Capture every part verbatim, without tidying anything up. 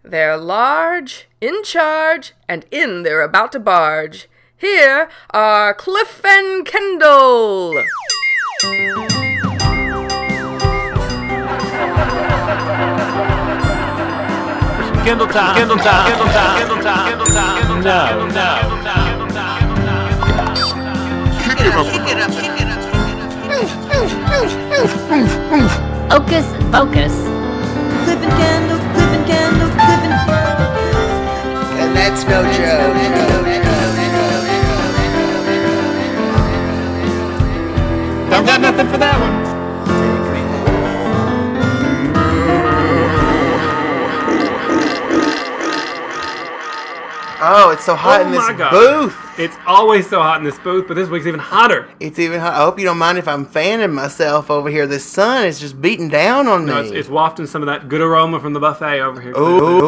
They're large, in charge, and in they're about to barge. Here are Cliff and Kendall. Kendall time, Kendall time, Kendall time, Kendall time, Kendall time. No, no. Kick it up, kick it up, kick it up. Hocus Pocus. Cliff and Kendall, Cliff and Kendall, Cliff and And that's no joke. Don't got nothing for that one. Oh, it's so hot Oh in this my God. booth. It's always so hot in this booth, but this week's even hotter. It's even hot. I hope you don't mind if I'm fanning myself over here. The sun is just beating down on me. No, it's, it's wafting some of that good aroma from the buffet over here.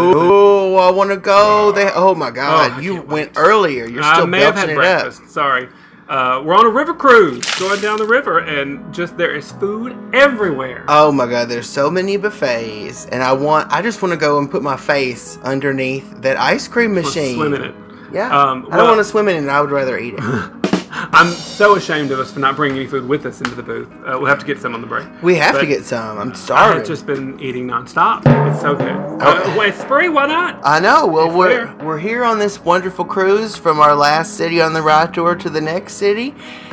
Oh, I want to go there. Oh my God, Oh, I you can't went earlier. You're I still may have belching had it breakfast. up. Sorry. Uh, we're on a river cruise, going down the river, and just there is food everywhere. Oh my God, there's so many buffets, and I want. I just want to go and put my face underneath that ice cream machine. Swim in it. Yeah, Um, I don't well- want to swim in it. I would rather eat it. I'm so ashamed of us for not bringing any food with us into the booth. Uh, we'll have to get some on the break. We have But to get some. I'm I starving. have just been eating nonstop. It's so good. Uh, well, it's free. Why not? I know. Well, It's we're there. we're here on this wonderful cruise from our last city on the ride tour to the next city,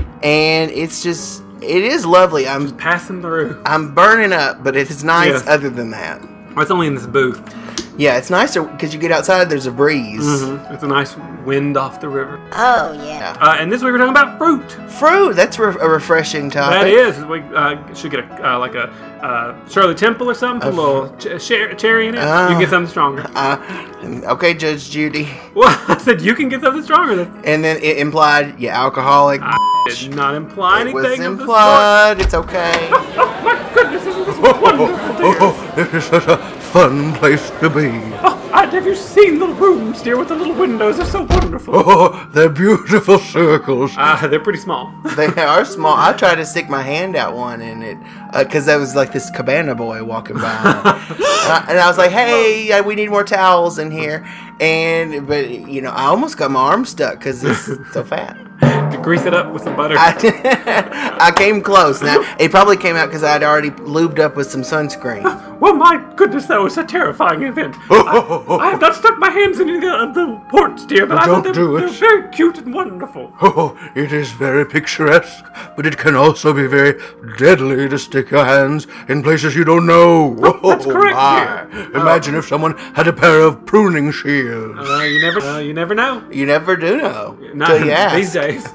and it's just it is lovely. I'm Passing through. I'm burning up, but it's nice. Yes. Other than that, Well, it's only in this booth. yeah, it's nicer because you get outside. There's a breeze. Mhm. It's a nice wind off the river. Oh, yeah. Uh, and this week we're talking about fruit. Fruit. That's re- a refreshing topic. That is. We uh, should get a uh, like a uh, Shirley Temple or something. Put a little ch- cher- cherry in it. Oh. you can get something stronger. Uh, okay, Judge Judy. Well, I said you can get something stronger. Then. And then it implied, yeah, alcoholic. I did not imply It anything. was of the sort. implied. It's okay. Oh my goodness, isn't this wonderful? dear? Oh, this is such a fun place to be. Oh, I, have you seen the rooms, dear, with the little windows? They're so wonderful. Oh, they're beautiful circles. Ah, they're pretty small. They are small. I tried to stick my hand out one in it because there was like this cabana boy walking by, and, I, and I was like, "Hey, uh, we need more towels in here." And but you know, I almost got my arm stuck because it's so fat. To grease it up with some butter. I, I came close. Now it probably came out because I'd already lubed up with some sunscreen. Well, my goodness, that was a terrifying event. I, I have not stuck my hands in any of the ports, dear, but I Don't thought they're, do it. they're very cute and wonderful. Oh, it is very picturesque, but it can also be very deadly to stick your hands in places you don't know. That's Oh, correct, my. dear. Imagine if someone had a pair of pruning shears. Uh, you never, uh, you never know. You never do know Not till you ask. these days.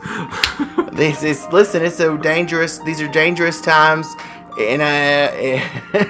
This is listen. It's so dangerous. These are dangerous times, and I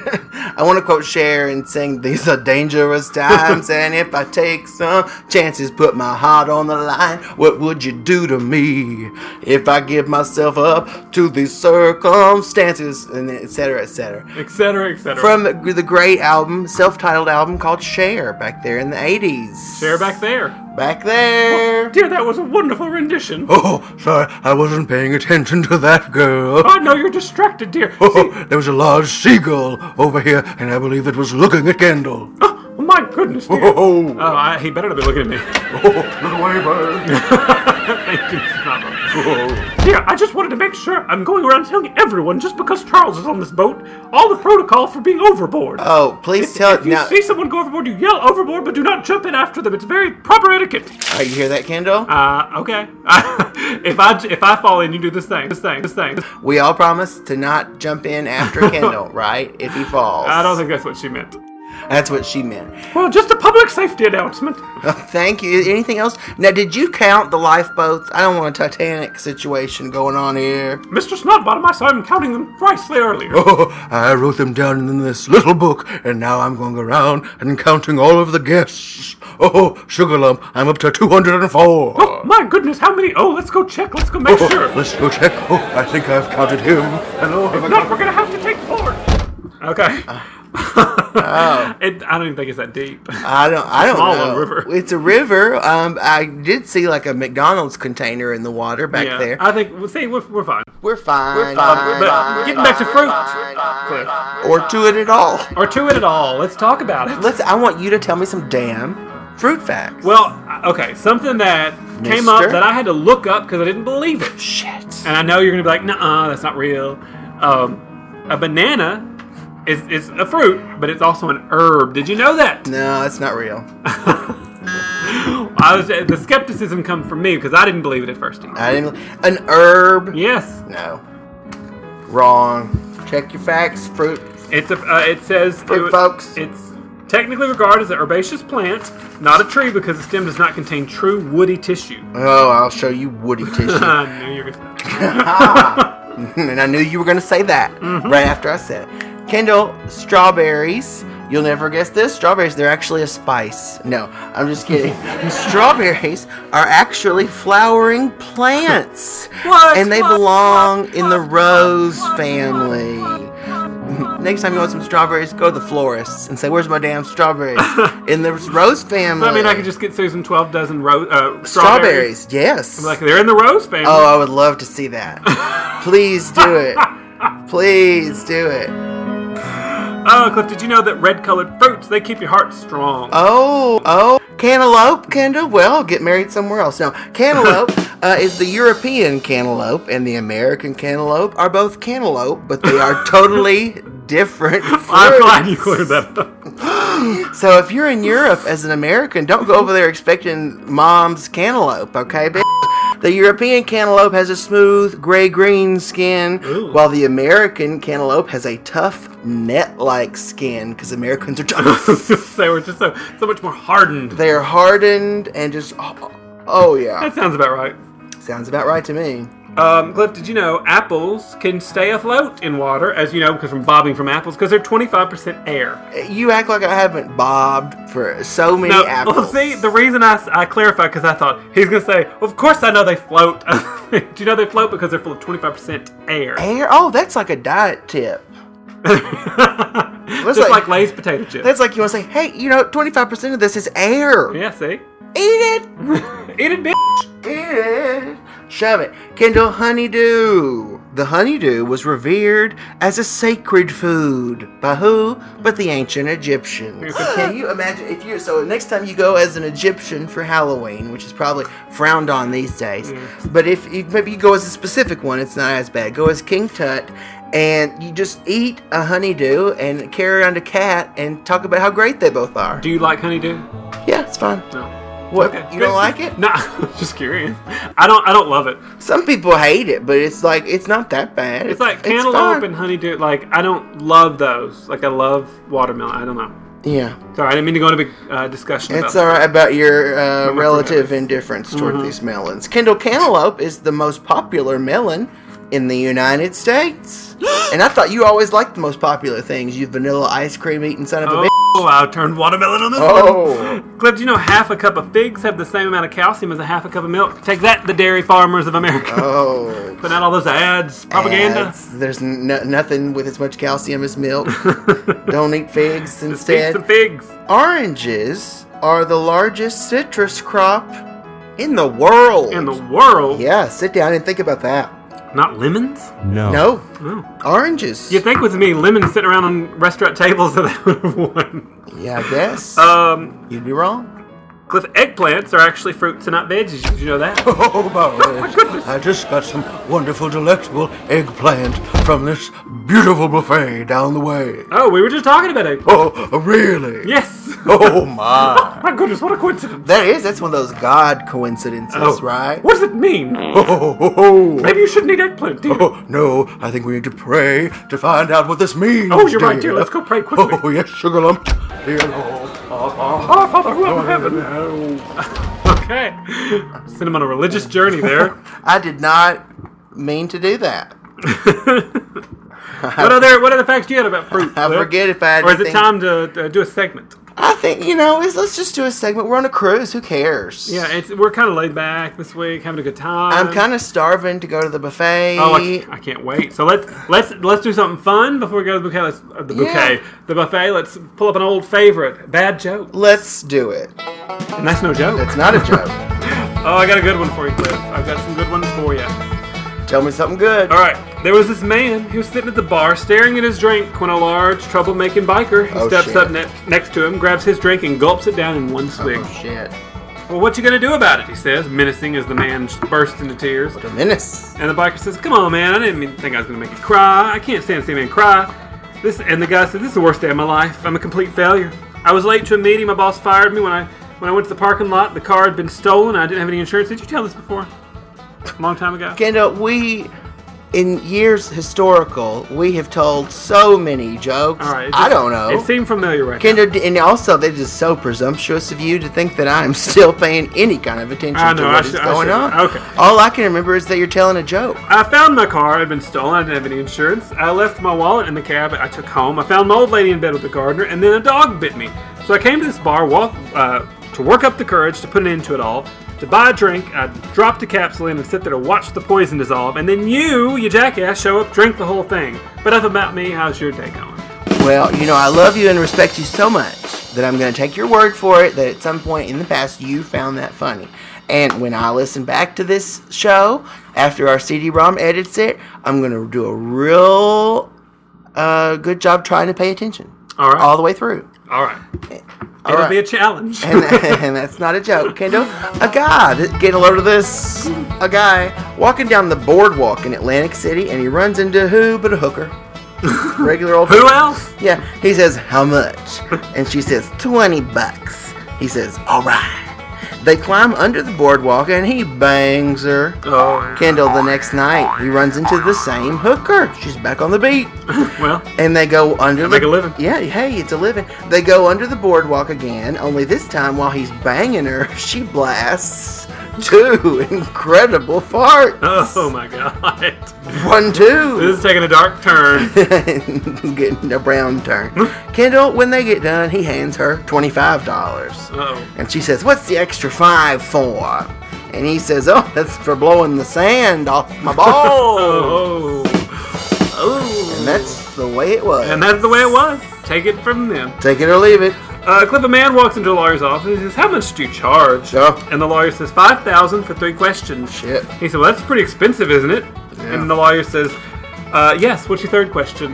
I want to quote Cher and sing, "These are dangerous times, and if I take some chances, put my heart on the line, what would you do to me if I give myself up to these circumstances?" And et cetera, et cetera. et cetera, et cetera. From the, the great album, self-titled album called Cher, back there in the eighties. Share back there. Back there. Dear, that was a wonderful rendition. Oh, sorry, I wasn't paying attention to that girl. Oh, no, you're distracted, dear. Oh, there was a large seagull over here, and I believe it was looking at Kendall. Oh, my goodness, dear. Oh, Oh, I, he better not be looking at me. oh, look away, bird. Thank you, Snapper. Oh. Dear, I just wanted to make sure I'm going around telling everyone, just because Charles is on this boat, all the protocol for being overboard. Oh, please tell If it you now. see someone go overboard, you yell overboard, but do not jump in after them. It's very proper etiquette. All right, you hear that, Kendall? Uh, okay. if I if I fall in, you do this thing, this thing, this thing. We all promise to not jump in after Kendall, right? If he falls. I don't think that's what she meant. That's what she meant. Well, just a public safety announcement. Oh, thank you. Anything else? Now, did you count the lifeboats? I don't want a Titanic situation going on here. Mister Snodbottom, I saw him counting them thrice earlier. Oh, I wrote them down in this little book, and now I'm going around and counting all of the guests. Oh, Sugar Lump, I'm up to two hundred four. Oh, my goodness, how many? Oh, let's go check. Let's go make Oh, sure. let's go check. Oh, I think I've counted him. Hello, have I If not, got- we're going to have to take board. Okay. Oh. It, I don't even think it's that deep. I don't. I don't Small know. river. It's a river. Um, I did see like a McDonald's container in the water back yeah, there. I think. Well, see, we're, we're fine. We're fine. We're fine. But fine, getting back to fruit, fine. Cliff, Or to it at all. or to it at all. Let's talk about it. Let's. I want you to tell me some damn fruit facts. Well, okay, something that came up Mister? that I had to look up because I didn't believe it. Shit. And I know you're gonna be like, "Nuh-uh, that's not real." Um, a banana is is a fruit, but it's also an herb. Did you know that? No, it's not real. I was the skepticism comes from me because I didn't believe it at first. Either. I didn't. An herb. Yes, No. Wrong. Check your facts. Fruit. it's a. Uh, it says Fruit, it- folks. It's technically regarded as an herbaceous plant, not a tree because the stem does not contain true woody tissue. Oh, I'll show you woody tissue. I knew you were gonna. And I knew you were going to say that right after I said it. Kendall, strawberries. You'll never guess this. Strawberries, they're actually a spice. No, I'm just kidding. Strawberries are actually flowering plants. What? And they What? belong What? in the What? rose What? family. Next time you want some strawberries, go to the florist and say, "Where's my damn strawberries?" In the rose family. I mean, I could just get Susan twelve dozen ro- uh, Strawberries, strawberries. yes. Like they're in the rose family. Oh, I would love to see that. Please do it. Please do it. Oh, Cliff, did you know that red-colored fruits they keep your heart strong? Oh, oh, cantaloupe, Kendall. Well, get married somewhere else. No, cantaloupe uh, is the European cantaloupe, and the American cantaloupe are both cantaloupe, but they are totally different fruits. I'm glad you cleared that up. So if you're in Europe as an American, don't go over there expecting mom's cantaloupe, okay, bitch? The European cantaloupe has a smooth gray-green skin, Ooh. while the American cantaloupe has a tough net-like skin, because Americans are tough. They were just so so much more hardened. They are hardened and just, oh, oh yeah. That sounds about right. Sounds about right to me. Um, Cliff, did you know apples can stay afloat in water, as you know, because from bobbing from apples, because they're twenty-five percent air. You act like I haven't bobbed for so many No, apples. well, see, the reason I, I clarified because I thought he's going to say, well, of course I know they float. Do you know they float because they're full of twenty-five percent air? Air? Oh, that's like a diet tip. Just like- like Lay's potato chips. That's like you want to say, hey, you know, twenty-five percent of this is air. Yeah, see? Eat it. Eat it, bitch. Eat it. Shove it. Kendall, honeydew. The honeydew was revered as a sacred food. By who? But the ancient Egyptians. Can you imagine if you so next time you go as an Egyptian for Halloween, which is probably frowned on these days, but if you, maybe you go as a specific one, it's not as bad. Go as King Tut, and you just eat a honeydew and carry around a cat and talk about how great they both are. Do you like honeydew? Yeah, it's fine. No. What? Okay, You good. don't like it? No, just curious. I don't. I don't love it. Some people hate it, but it's like it's not that bad. It's like it's cantaloupe fine. and honeydew. Like I don't love those. Like I love watermelon. I don't know. Yeah, Sorry, I didn't mean to go into a big uh, discussion. it's about alright about your uh, my relative fruit indifference toward Mhm. these melons. Kendall, cantaloupe is the most popular melon in the United States, and I thought you always liked the most popular things. You vanilla ice cream eating son of a bitch. Oh, I turned watermelon on this Oh. one. Cliff, do you know half a cup of figs have the same amount of calcium as a half a cup of milk? Take that, the dairy farmers of America. Oh. Putting out all those ads, propaganda. Ads. There's n- nothing with as much calcium as milk. Don't eat figs Just eat instead. some figs. Oranges are the largest citrus crop in the world. In the world, Yeah, sit down and think about that. not lemons. No, Oh. oranges. You think with me, lemons sitting around on restaurant tables that they would have won. Yeah, I guess. Um, You'd be wrong. Cliff, eggplants are actually fruits and not veggies. Did you know that? Oh, my I just got some wonderful, delectable eggplant from this beautiful buffet down the way. Oh, we were just talking about it. Oh, really? Yes. Oh my. My goodness, what a coincidence. That is, that's one of those God coincidences, Oh, right? What does it mean? Oh, oh, oh, oh. Maybe you shouldn't eat eggplant, dear. Oh, no, I think we need to pray to find out what this means. Oh, you're right, dear. Let's go pray quickly. Oh, yes, Sugar Lump. Dear Lord. Our Father who art in heaven. Okay. Send him on a religious journey there. I did not mean to do that. What other what other facts do you have about fruit? I Cliff? forget if I had Or is it anything- time to uh, do a segment? I think, you know, is let's just do a segment. We're on a cruise. Who cares? Yeah, it's, we're kind of laid back this week, having a good time. I'm kind of starving to go to the buffet. Oh, I, I can't wait. So let's let's let's do something fun before we go to the bouquet. Let's, uh, the bouquet, Yeah. the buffet. Let's pull up an old favorite, bad joke, Let's do it. and that's no joke. It's not a joke. Oh, I got a good one for you, Cliff. I've got some good ones for you. Tell me something good. All right, there was this man who was sitting at the bar staring at his drink when a large troublemaking biker who Oh, steps shit. up ne- next to him, grabs his drink, and gulps it down in one swig. Oh, shit. Well, what you gonna do about it? He says, menacing as the man bursts into tears. What a menace. And the biker says, "Come on, man! I didn't mean, think I was gonna make you cry. I can't stand to see a man cry." This and the guy said, "This is the worst day of my life. I'm a complete failure. I was late to a meeting. My boss fired me when I when I went to the parking lot. The car had been stolen. I didn't have any insurance. Did you tell this before? A long time ago." Kendall, we, in years historical, we have told so many jokes. All right. it I just- don't know. It seemed familiar right now. Kendall, and also they're just so presumptuous of you to think that I'm still paying any kind of attention I to know, I what is should- I going should. on. Okay. All I can remember is that you're telling a joke. I found my car had been stolen. I didn't have any insurance. I left my wallet in the cab I took home. I found my old lady in bed with the gardener, and then a dog bit me. So I came to this bar, walk, uh, to work up the courage to put an end to it all. To buy a drink, I dropped a capsule in and sit there to watch the poison dissolve. And then you, you jackass, show up, drink the whole thing. But enough about me. How's your day going? Well, you know, I love you and respect you so much that I'm going to take your word for it that at some point in the past you found that funny. And when I listen back to this show, after our C D-ROM edits it, I'm going to do a real uh, good job trying to pay attention. All right. All the way through. All right. All It'll right. be a challenge. and, and that's not a joke, Kendall. A guy, get a load of this. A guy walking down the boardwalk in Atlantic City, and he runs into who but a hooker. Regular old Who else? Yeah, he says, "How much?" And she says, twenty bucks. He says, "All right." They climb under the boardwalk, and he bangs her. Oh, Kendall, the next night, he runs into the same hooker. She's back on the beat. well, And they go under the... make a living. Yeah, hey, it's a living. They go under the boardwalk again, only this time while he's banging her, she blasts two incredible farts. oh my God. One, two. This is taking a dark turn. Getting a brown turn. Kendall, when they get done, he hands her twenty-five dollars. Uh-oh. And she says, "What's the extra five for?" And he says, "Oh, that's for blowing the sand off my balls." Oh. Oh. And that's the way it was. And that's the way it was. Take it from them. Take it or leave it. Uh, Cliff, a man walks into a lawyer's office and he says, "How much do you charge?" Oh. And the lawyer says, five thousand dollars for three questions. Shit. He said, "Well, that's pretty expensive, isn't it?" Yeah. And the lawyer says, uh, "Yes, what's your third question?"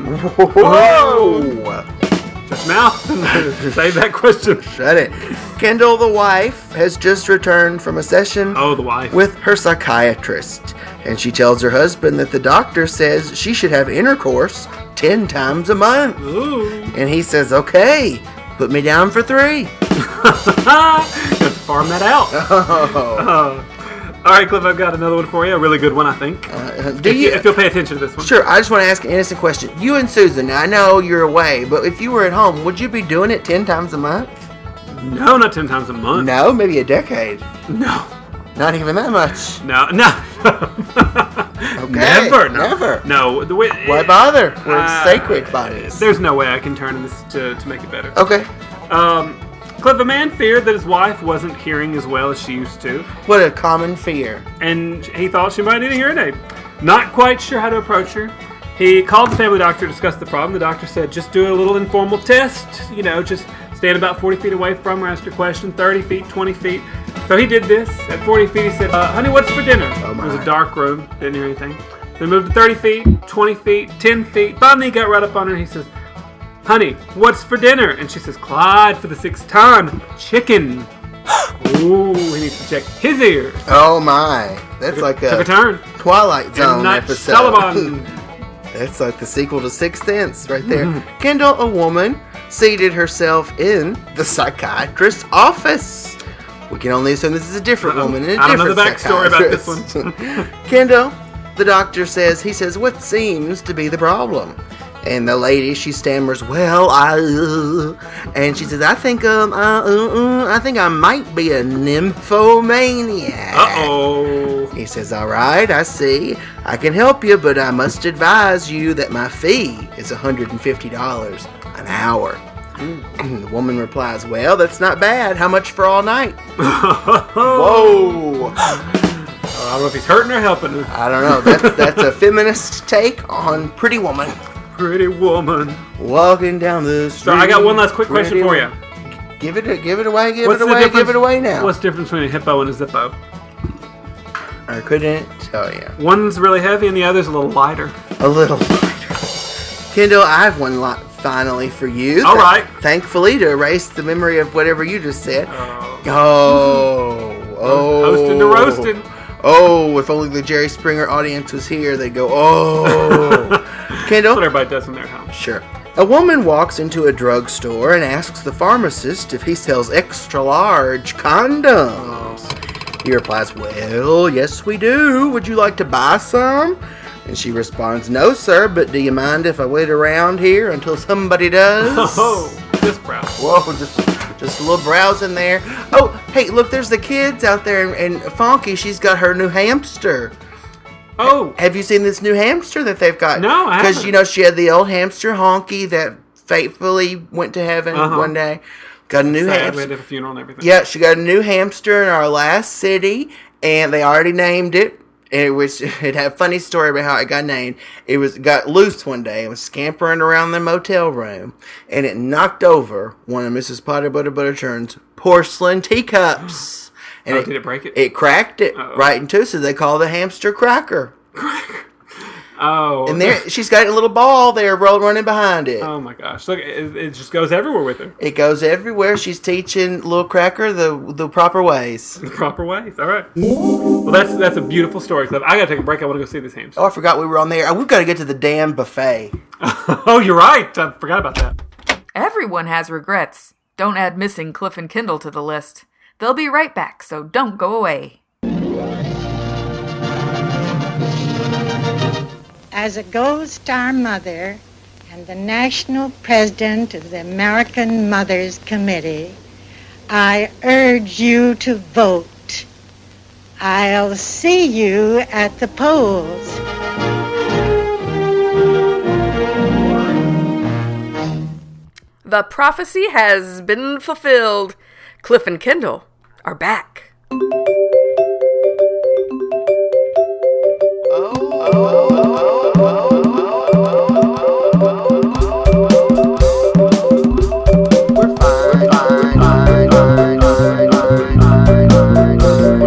Whoa! Shut your mouth and save that question. Shut it. Kendall, the wife, has just returned from a session Oh, the wife. with her psychiatrist. And she tells her husband that the doctor says she should have intercourse ten times a month. Ooh. And he says, "Okay, put me down for three." Got to farm that out. Oh. Uh, all right, Cliff, I've got another one for you. A really good one, I think. Uh, do if, you, you? if you'll pay attention to this one. Sure. I just want to ask an innocent question. You and Susan. Now, I know you're away, but if you were at home, would you be doing it ten times a month? No, not ten times a month. No, maybe a decade. No. Not even that much. No. No. Okay. Never. No. Never. No. The way, Why bother? We're Uh, sacred bodies. There's no way I can turn this to, to make it better. Okay. Um, Cliff, a man feared that his wife wasn't hearing as well as she used to, What a common fear. and he thought she might need a hearing aid. Not quite sure how to approach her. He called the family doctor to discuss the problem. The doctor said, just do a little informal test. You know, just stand about forty feet away from her, ask her a question, thirty feet, twenty feet. So he did this. At forty feet, he said, uh, honey, what's for dinner? Oh, It was my. a dark room. Didn't hear anything. Then moved to thirty feet, twenty feet, ten feet. Finally, he got right up on her and he says, honey, what's for dinner? And she says, Clyde, for the sixth time, chicken. Ooh, he needs to check his ears. Oh my. That's like Took a a turn. Twilight Zone M. Night episode. Sullivan. That's like the sequel to Sixth Sense right there. Kendall, a woman, seated herself in the psychiatrist's office. We can only assume this is a different Uh-oh. woman and a I don't know different the backstory about this psychiatrist. Kendall, the doctor says, he says, what seems to be the problem? And the lady, she stammers, well, I, uh, and she says, I think, um, uh, uh, uh, I think I might be a nymphomaniac. Uh-oh. He says, all right, I see. I can help you, but I must advise you that my fee is one hundred fifty dollars an hour. The woman replies, well, that's not bad. How much for all night? Whoa. I don't know if he's hurting or helping her. I don't know. That's, that's a feminist take on Pretty Woman. Pretty woman. Walking down the street. So I got one last quick question Pretty for you. Give it, give it away, give What's it the away, difference- give it away now. What's the difference between a hippo and a zippo? I couldn't tell you. One's really heavy and the other's a little lighter. A little lighter. Kendall, I have one lot finally for you. All right. Thankfully, to erase the memory of whatever you just said. Oh. Oh. Oh. Hosting to roasting. Oh, if only the Jerry Springer audience was here, they'd go, oh. Kendall? That's what everybody does in their house. Sure. A woman walks into a drugstore and asks the pharmacist if he sells extra large condoms. He replies, well, yes we do. Would you like to buy some? And she responds, no sir, but do you mind if I wait around here until somebody does? Oh, just brown. Whoa, just just a little browsing there. Oh, hey, look, there's the kids out there, and Funky, she's got her new hamster. Oh. Have you seen this new hamster that they've got? No, I Because, haven't. you know, she had the old hamster Honky that fatefully went to heaven Uh-huh. one day. Got a new Sad, we hamster. had a funeral and everything. Yeah, she got a new hamster in our last city, and they already named it. It was it had a funny story about how it got named. It was got loose one day. It was scampering around the motel room, and it knocked over one of Missus Potter Butter Butterchurn's porcelain teacups. And Oh, did it break it? It cracked it Uh-oh. right in two, so they call the hamster Cracker. Oh. And there, she's got a little ball there rolled running behind it. Oh my gosh! Look, it, it just goes everywhere with her. It goes everywhere. She's teaching little Cracker the the proper ways. The proper ways. All right. Well, that's that's a beautiful story, Cliff. I gotta take a break. I want to go see this hamster. Oh, I forgot we were on there. Oh, we've got to get to the damn buffet. Oh, you're right. I forgot about that. Everyone has regrets. Don't add missing Cliff and Kendall to the list. They'll be right back, so don't go away. As a Gold Star mother and the national president of the American Mothers Committee, I urge you to vote. I'll see you at the polls. The prophecy has been fulfilled. Cliff and Kendall are back. We're fine, fine, fine, fine, fine, fine,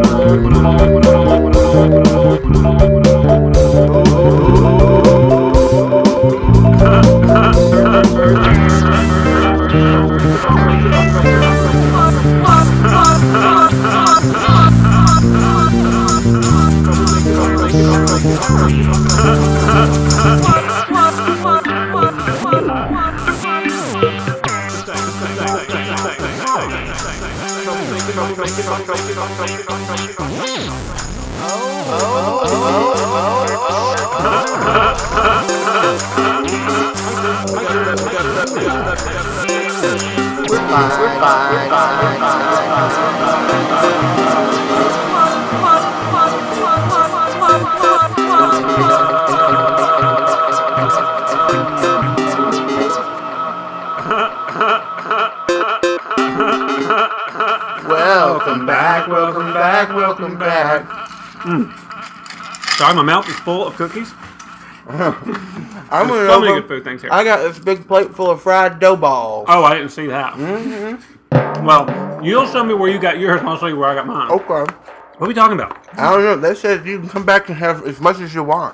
Welcome back, welcome back, welcome back. Sorry, my mouth is full of cookies. I'm gonna So many over- good food things here. I got this big plate full of fried dough balls. Oh, I didn't see that. Mm-hmm. Well, you'll show me where you got yours, and I'll show you where I got mine. Okay. What are we talking about? I don't know. They said you can come back and have as much as you want.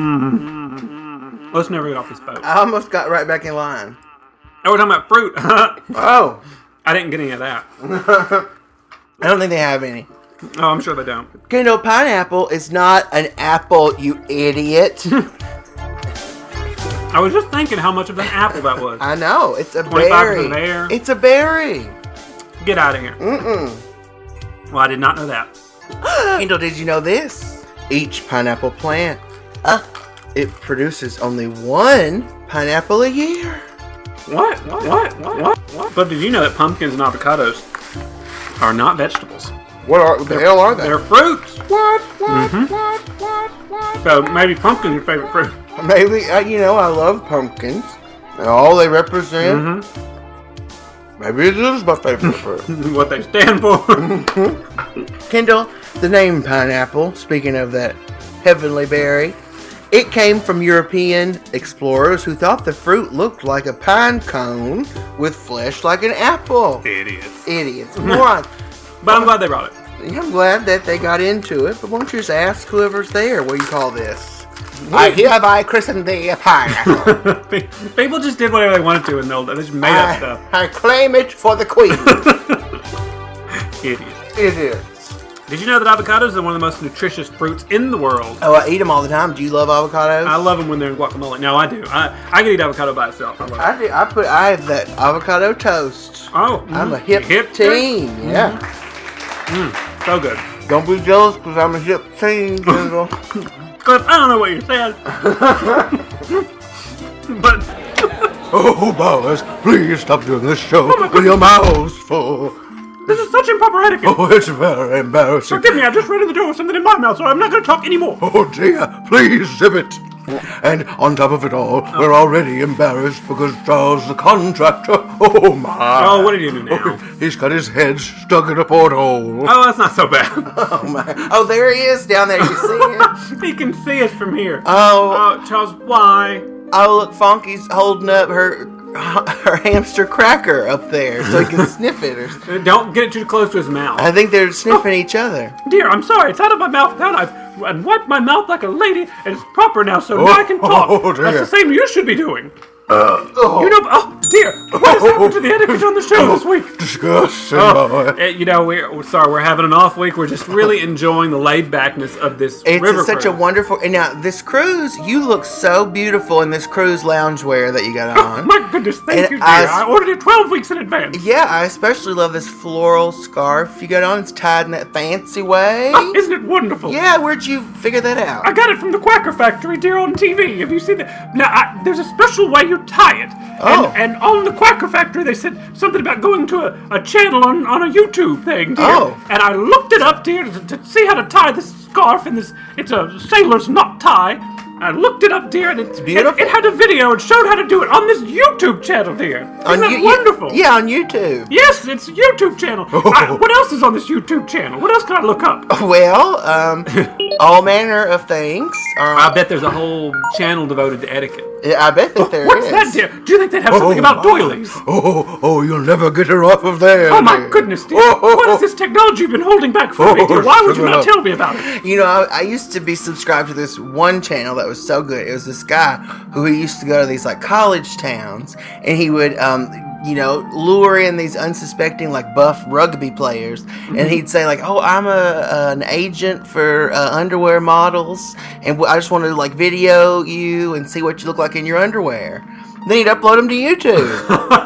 Let's never get off this boat. I almost got right back in line. Oh, we're talking about fruit. Oh. I didn't get any of that. I don't think they have any. Oh, I'm sure they don't. Kendall, pineapple is not an apple, you idiot. I was just thinking how much of an apple that was. I know. It's a twenty-five berry. percent air. It's a berry. Get out of here. Mm-mm. Well, I did not know that. Kendall, did you know this? Each pineapple plant, uh, it produces only one pineapple a year. What? What? What? What? What? what? But did you know that pumpkins and avocados are not vegetables? What are the hell are they? They're fruits. What? What? Mhm. What? What? What? So maybe pumpkin's your favorite fruit. Maybe, uh, you know, I love pumpkins. And all they represent Mm-hmm. Maybe it is my favorite fruit. What they stand for. Kendall, the name pineapple, speaking of that heavenly berry, it came from European explorers who thought the fruit looked like a pine cone with flesh like an apple. Idiots. Idiots. Morons. But I'm glad they brought it. I'm glad that they got into it, but why don't you just ask whoever's there what you call this? I hereby christen thee a pineapple. People just did whatever they wanted to in the old days. They just made up I, stuff. I claim it for the queen. Idiots. It is. Did you know that avocados are one of the most nutritious fruits in the world? Oh, I eat them all the time. Do you love avocados? I love them when they're in guacamole. No, I do. I, I can eat avocado by itself. I love it. I do. I put. I have that avocado toast. Oh, I'm a mm, hip, hip teen. Mm-hmm. Yeah. Mm, so good. Don't be jealous because I'm a hip teen, Kendall. Because I don't know what you said. But... Oh, Bowers, please stop doing this show with your mouths full. This is such improper etiquette. Oh, it's very embarrassing. Forgive me, I just ran in the door with something in my mouth, so I'm not going to talk anymore. Oh, dear, please zip it. And on top of it all, oh. we're already embarrassed because Charles the contractor, oh my. Oh, what did you do now? Oh, he's got his head stuck in a porthole. Oh, that's not so bad. Oh, my. Oh, there he is down there. You see him? He can see us from here. Oh. Oh, Charles, why? Oh, look, Funky's holding up her her hamster cracker up there so he can sniff it. Or... Don't get it too close to his mouth. I think they're sniffing oh. each other. Dear, I'm sorry. It's out of my mouth now. I've and wiped my mouth like a lady, and it's proper now, so oh, now I can talk. Oh, dear. That's the same you should be doing. Uh, oh. You know, oh dear, what has happened to the etiquette on the show oh, this week? Disgusting. Oh, uh, you know, we're, we're sorry, we're having an off week. We're just really enjoying the laid backness of this it's river such cruise. a wonderful. And now this cruise, you look so beautiful in this cruise loungewear that you got on. Oh, my goodness, thank and you, dear. I, I ordered it twelve weeks in advance. Yeah, I especially love this floral scarf you got on. It's tied in that fancy way. Oh, isn't it wonderful? Yeah, where'd you figure that out? I got it from the Quacker Factory, dear, on T V. Have you seen that? Now, I, there's a special way you tie it. Oh. And, and on the Quacker Factory, they said something about going to a, a channel on, on a YouTube thing, dear. Oh. And I looked it up, dear, to, to see how to tie this scarf in this. It's a sailor's knot tie. I looked it up, dear, and it's beautiful. It, it had a video and showed how to do it on this YouTube channel, dear. Isn't on that you, wonderful? Yeah, on YouTube. Yes, it's a YouTube channel. Oh. I, what else is on this YouTube channel? What else can I look up? Well, um, all manner of things. Um, I bet there's a whole channel devoted to etiquette. Yeah, I bet that there What's is. that, dear? Do you think they'd have something Oh, about my. doilies? Oh, oh, you'll never get her off of there. Oh, my dear. goodness, dear. Oh, oh, What oh. is this technology you've been holding back from me, Oh, dear? Why would you shut not up. tell me about it? You know, I, I used to be subscribed to this one channel that was so good. It was this guy who he used to go to these like college towns, and he would, um, you know, lure in these unsuspecting like buff rugby players, mm-hmm. and he'd say like, "Oh, I'm a an agent for uh, underwear models, and w- I just want to like video you and see what you look like in your underwear." Then he'd upload them to YouTube.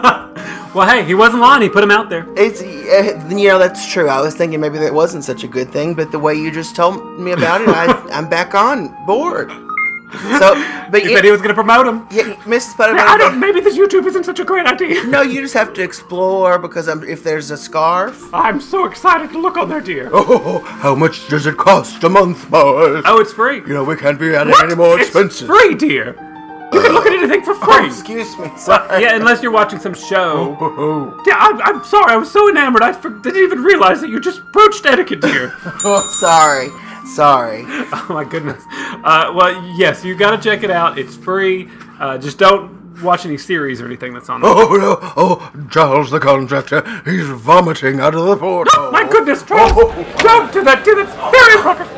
Well, hey, he wasn't lying. He put them out there. It's uh, you know that's true. I was thinking maybe that wasn't such a good thing, but the way you just told me about it, I, I'm back on board. So, but He you, said he was going to promote him. yeah, Missus Butterman, I don't. Maybe this YouTube isn't such a great idea. No, you just have to explore because um, if there's a scarf. I'm so excited to look on there, dear. Oh, how much does it cost a month, boys? Oh, it's free. You know, we can't be adding What? any more It's expenses. free, dear. You can look at anything for Oh, free. excuse me, sorry. Yeah, unless you're watching some show. Oh, oh, Yeah, I'm, I'm sorry. I was so enamored. I for- didn't even realize that you just broached etiquette, dear. Oh, sorry, sorry. Oh my goodness. Uh, well, yes, you got to check it out. It's free. Uh, just don't watch any series or anything that's on there. oh, no. Oh, Charles the contractor, he's vomiting out of the porthole. My goodness, Charles! Don't do that, do that. Very improper.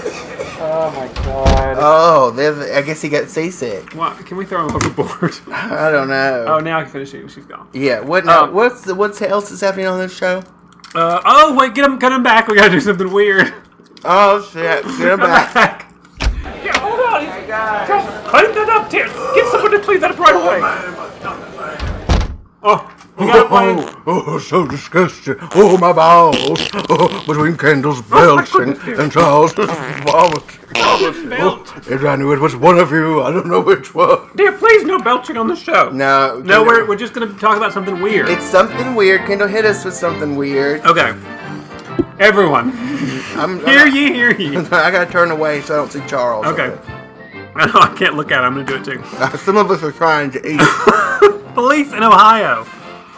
Oh my god. Oh, there's- I guess he got seasick. Well, can we throw him overboard? I don't know. Oh, now I can finish it. She's gone. Yeah. What? Now, Um, what's the, what's else is happening on this show? Uh, oh wait, get him, get him back. We gotta do something weird. Oh shit! Get him Come back. back. Yeah, hold on. Charles, clean that up, dear. Get someone to clean that up right away. Oh, we got it playing. Oh, oh, so disgusting. Oh, my bowels. Oh, between Kendall's belching goodness, dear. and Charles' vomiting. Belch. If I knew it was one of you, I don't know which one. Dear, please no belching on the show. No. No, Kendall- we're, we're just going to talk about something weird. It's something weird. Kendall hit us with something weird. Okay. Everyone, I'm, hear I'm, ye, hear ye. I gotta turn away so I don't see Charles. Okay. I know I can't look at it. I'm going to do it too. Uh, some of us are trying to eat. Police in Ohio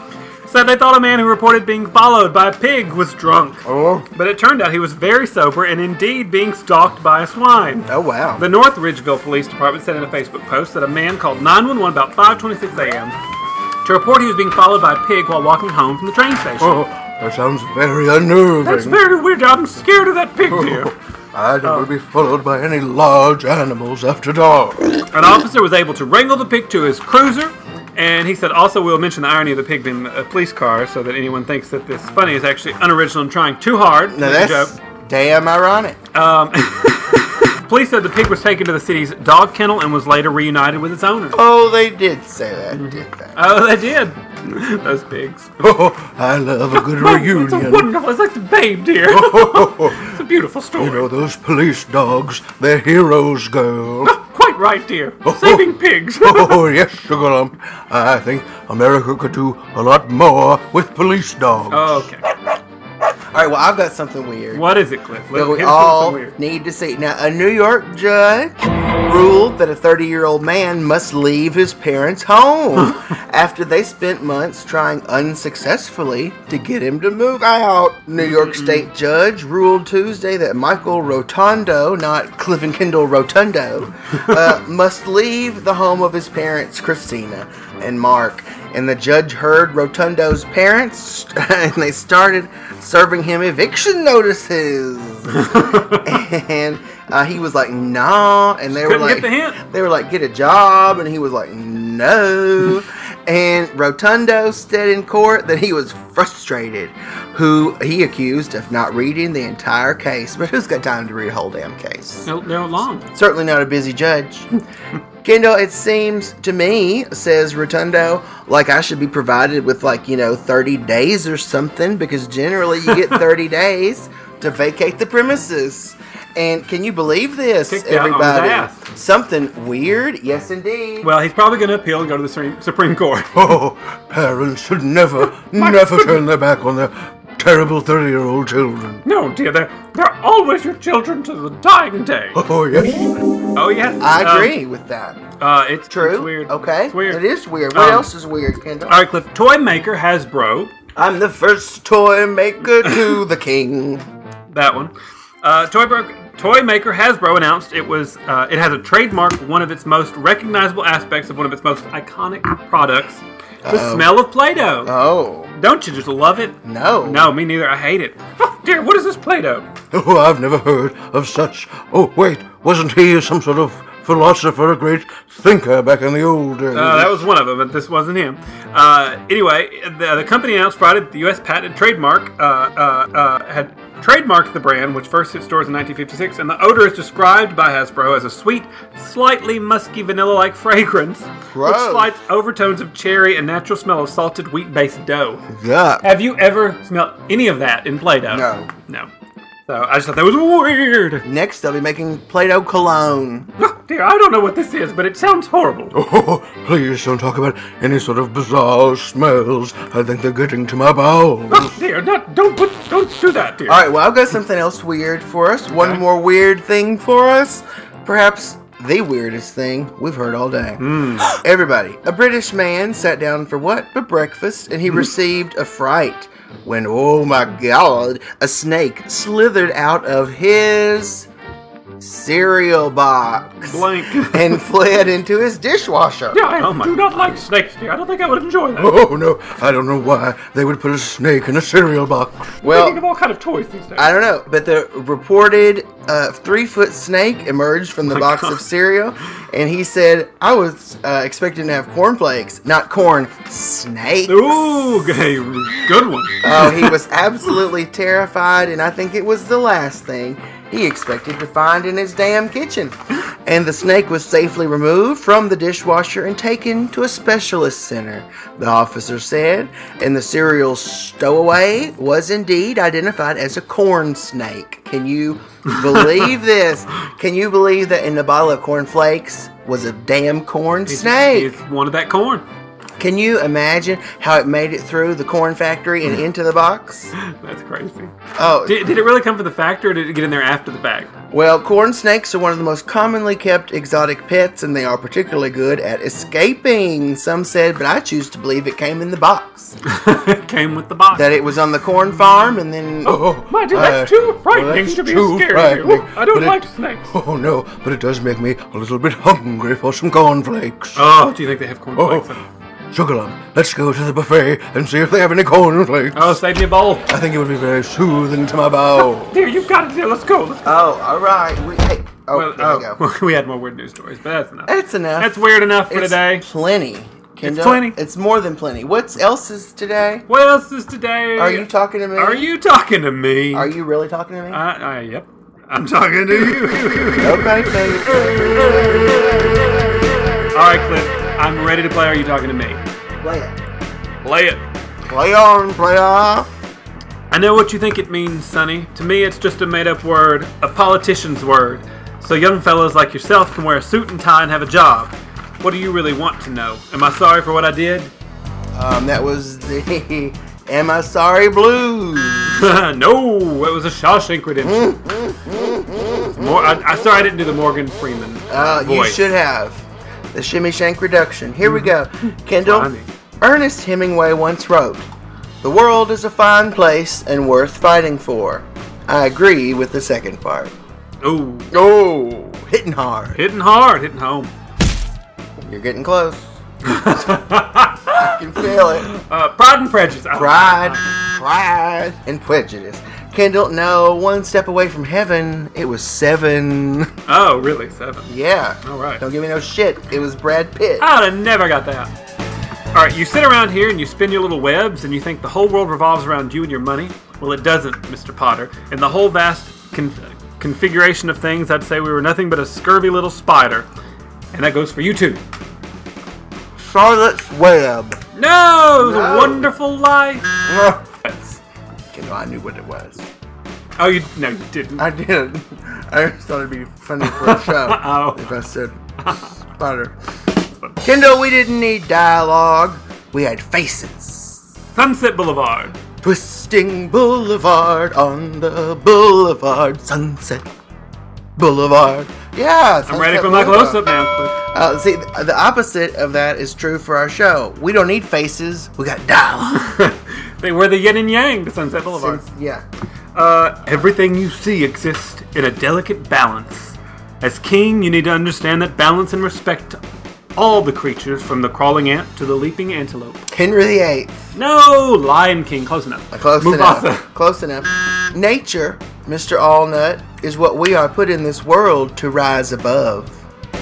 said they thought a man who reported being followed by a pig was drunk. Oh. But it turned out he was very sober and indeed being stalked by a swine. Oh, wow. The North Ridgeville Police Department said in a Facebook post that a man called nine one one about five twenty-six a.m. to report he was being followed by a pig while walking home from the train station. Oh, that sounds very unnerving. That's very weird. I'm scared of that pig, dear. I don't want to be followed by any large animals after dark. An officer was able to wrangle the pig to his cruiser, and he said, also, we'll mention the irony of the pig being a police car so that anyone thinks that this funny is actually unoriginal and trying too hard. Now, That's that's a joke. damn ironic. Um, police said the pig was taken to the city's dog kennel and was later reunited with its owner. Oh, they did say that, did they? Oh, they did. Those pigs. Oh, I love a good Oh, reunion. it's a wonderful. It's like the babe, dear. It's a beautiful story. You know, those police dogs, they're heroes, girl. Quite right, dear. Saving pigs. Oh, yes, Sugar Lump. I think America could do a lot more with police dogs. Okay. All right, well, I've got something weird. What is it, Cliff? that we Hit us with all something weird. need to see. Now, a New York judge ruled that a thirty-year-old man must leave his parents' home after they spent months trying unsuccessfully to get him to move out. New York State judge ruled Tuesday that Michael Rotondo, not Cliff and Kendall Rotundo, uh, must leave the home of his parents, Christina and Mark. And the judge heard Rotundo's parents, and they started serving him eviction notices. And uh, he was like, "Nah," and they were Couldn't like, get the hint. "They were like, get a job," and he was like, "No." And Rotundo said in court that he was frustrated, who he accused of not reading the entire case. But who's got time to read a whole damn case? No, they're long. Certainly not a busy judge. Kendall, it seems to me, says Rotundo, like I should be provided with, like, you know, thirty days or something, because generally you get thirty days to vacate the premises. And can you believe this, Kicked out on his everybody? ass. Something weird? Yes, indeed. Well, he's probably going to appeal and go to the Supreme- Supreme Court. Oh, parents should never, never turn their back on their terrible thirty-year-old children. No, dear, they're, they're always your children to the dying day. Oh, yes. Oh, yes. I Um, agree with that. Uh, it's True. It's weird. Okay. It's weird. It is weird. What Um, else is weird, Kendall? All right, Cliff. Toy maker Hasbro. I'm the first toy maker to the king. That one. Uh, toy, bro- toy maker Hasbro announced it was. Uh, it has a trademark for one of its most recognizable aspects of one of its most iconic products: the Uh-oh. smell of Play-Doh. Oh. Don't you just love it? No. No, me neither. I hate it. Oh, dear, what is this Play-Doh? Oh, I've never heard of such. Oh, wait, wasn't he some sort of philosopher, a great thinker back in the old days? Uh, that was one of them, but this wasn't him. Uh, anyway, the, the company announced Friday that the U S patent and trademark uh, uh, uh, had trademarked the brand, which first hit stores in nineteen fifty-six, and the odor is described by Hasbro as a sweet, slightly musky vanilla-like fragrance, Gross. which slights overtones of cherry and natural smell of salted wheat-based dough. Yeah. Have you ever smelled any of that in Play-Doh? No. No. So I just thought that was weird. Next, they'll be making Play-Doh cologne. Oh, dear, I don't know what this is, but it sounds horrible. Oh, please don't talk about any sort of bizarre smells. I think they're getting to my bowels. Oh, dear, not, don't put, don't do that, dear. All right, well, I've got something else weird for us. One Okay. more weird thing for us. Perhaps the weirdest thing we've heard all day. Everybody, a British man sat down for what but breakfast, and he received a fright when, oh my God, a snake slithered out of his cereal box Blank. and fled into his dishwasher. Yeah, I Oh, my do not like snakes, dear. I don't think I would enjoy that. Oh, no, I don't know why they would put a snake in a cereal box. Well, think of Well, all kind of toys these days. I don't know, but the reported uh, three-foot snake emerged from the My box God. of cereal, and he said, I was uh, expecting to have cornflakes, not corn, snakes. Ooh, okay, good one. Oh, he was absolutely terrified, and I think it was the last thing he expected to find in his damn kitchen. And the snake was safely removed from the dishwasher and taken to a specialist center, the officer said, and the cereal stowaway was indeed identified as a corn snake. Can you believe this? Can you believe that in the bottle of cornflakes was a damn corn He's- snake? He's wanted that corn. Can you imagine how it made it through the corn factory and into the box? That's crazy. Oh, Did, did it really come from the factory, or did it get in there after the fact? well, corn snakes are one of the most commonly kept exotic pets, and they are particularly good at escaping. Some said, but I choose to believe it came in the box. It came with the box. That it was on the corn farm, and then... Oh, my dear, that's Uh, too frightening well, that's to be too scared frightening, of you. I don't but it- like snakes. Oh, no, but it does make me a little bit hungry for some cornflakes. Oh, do you think they have cornflakes? Oh, Sugar Lump, let's go to the buffet and see if they have any cornflakes. Oh, save me a bowl. I think it would be very soothing to my bowel. Dear, you've got it. Dear. Let's go. Let's go. Oh, all right. We, hey, oh, Well, there oh, we go. well, we had more weird news stories, but that's enough. That's enough. That's weird enough for it's today. plenty. Kendall. plenty. It's more than plenty. What's else is today? What else is today? Are you talking to me? Are you talking to me? Are you really talking to me? Uh, uh, yep. I'm talking to you. okay, baby. All right, Cliff. I'm ready to play. Are you talking to me? Play it. Play it. Play on, play on. I know what you think it means, Sonny. To me, it's just a made-up word, a politician's word. So young fellows like yourself can wear a suit and tie and have a job. What do you really want to know? Am I sorry for what I did? Um, that was the Am I Sorry Blues. No, it was a Shawshank Redemption. More, I, I sorry I didn't do the Morgan Freeman Uh, you voice. should have. The Shimmy Shank Reduction. Here we go. Kendall, Funny. Ernest Hemingway once wrote, "The world is a fine place and worth fighting for." I agree with the second part. Ooh, Oh, hitting hard. hitting hard, hitting home. You're getting close. I can feel it. Uh, Pride and Prejudice. I- Pride, pride, and prejudice. Kendall, no, one step away from heaven. It was seven. Oh, really? Seven. Yeah. All right. Don't give me no shit. It was Brad Pitt. I would have never got that. All right, you sit around here and you spin your little webs and you think the whole world revolves around you and your money. Well, it doesn't, Mister Potter. In the whole vast con- configuration of things, I'd say we were nothing but a scurvy little spider. And that goes for you too. Charlotte's Web. No, it was No. a wonderful life. Yes. Kendall, I knew what it was. Oh, you no, you didn't. I did. I just thought it'd be funny for a show Oh. if I said spider. Kendall, we didn't need dialogue. We had faces. Sunset Boulevard. Twisting Boulevard on the Boulevard. Sunset Boulevard. Yeah, I'm ready for my close-up now. Cliff. Uh, see, th- the opposite of that is true for our show. We don't need faces. We got dialogue. They were the yin and yang to Sunset Boulevard. Since- yeah. Uh, everything you see exists in a delicate balance. As king, you need to understand that balance and respect all the creatures, from the crawling ant to the leaping antelope. Henry the Eighth. No, Lion King, close enough. Close Mufasa. enough. Close enough. Nature, Mister Allnut, is what we are put in this world to rise above.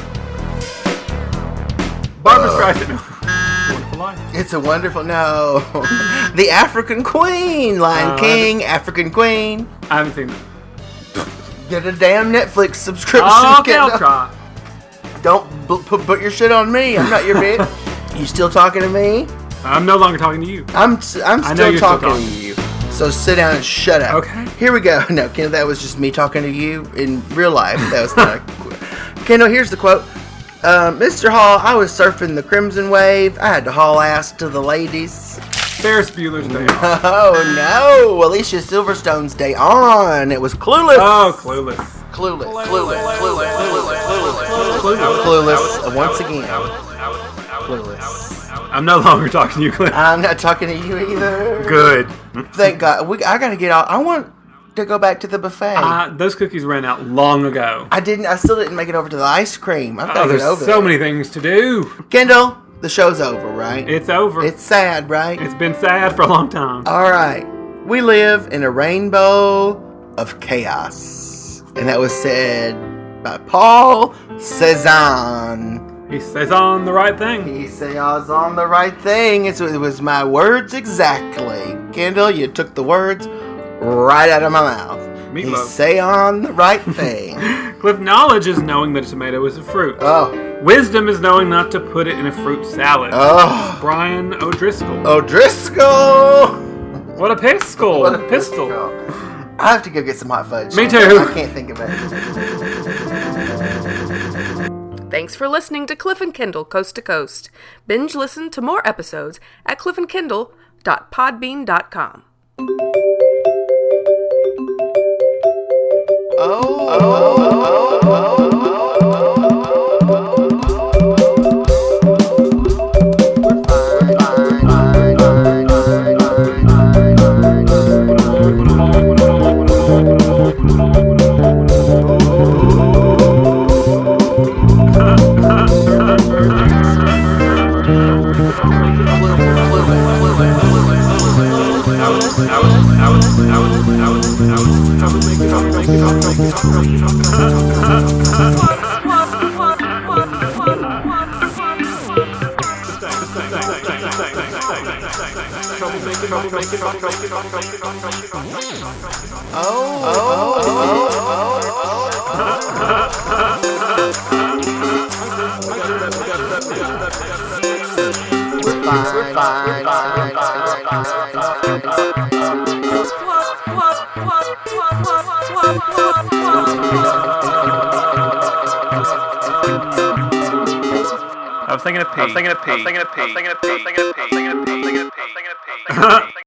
Barbara Streisand. No. Wonderful Life. It's a wonderful no. The African Queen, Lion Uh, King, African Queen. I haven't seen that. Get a damn Netflix subscription. Oh, okay, Get I'll the- try. Don't b- put, put your shit on me. I'm not your bitch. You still talking to me? I'm no longer talking to you. I'm s- I'm I know still you're still talking to talking. you. So sit down and shut up. Okay. Here we go. No, Kendall, that was just me talking to you in real life. That was not. A... Kendall, here's the quote. Uh, Mister Hall, I was surfing the Crimson Wave. I had to haul ass to the ladies. Ferris Bueller's Day Off. Oh no, Alicia Silverstone's Day On. It was Clueless. Oh, Clueless. Clueless. Clueless. Clueless. Clueless. Clueless. Clueless. Clueless. uh, Once again. Clueless. I'm no longer talking to you, Cliff. I'm not talking to you either. Good. Thank God. We, I gotta get out. I want to go back to the buffet. Uh, those cookies ran out long ago. I didn't. I still didn't make it over to the ice cream. I've got Oh, to there's get over so there. many things to do. Kendall, the show's over, right? It's over. It's sad, right? It's been sad for a long time. All right. We live in a rainbow of chaos, and that was said by Paul Cézanne. He says on the right thing. He says on the right thing. It's, it was my words exactly. Kendall, you took the words right out of my mouth. He Meatloaf. say on the right thing. Cliff, knowledge is knowing that a tomato is a fruit. Oh, Wisdom is knowing not to put it in a fruit salad. oh, Brian O'Driscoll. O'Driscoll. What a pistol. What a pistol. I have to go get some hot fudge. Me too. I can't think of it. Thanks for listening to Cliff and Kindle Coast to Coast. Binge listen to more episodes at cliff and kindle dot podbean dot com. Oh, oh, oh, oh, oh. I was thinking of pee. I was thinking of pee. I was thinking of pee. I was thinking of pee. I was thinking of pee. I was thinking of pee. I was thinking of pee.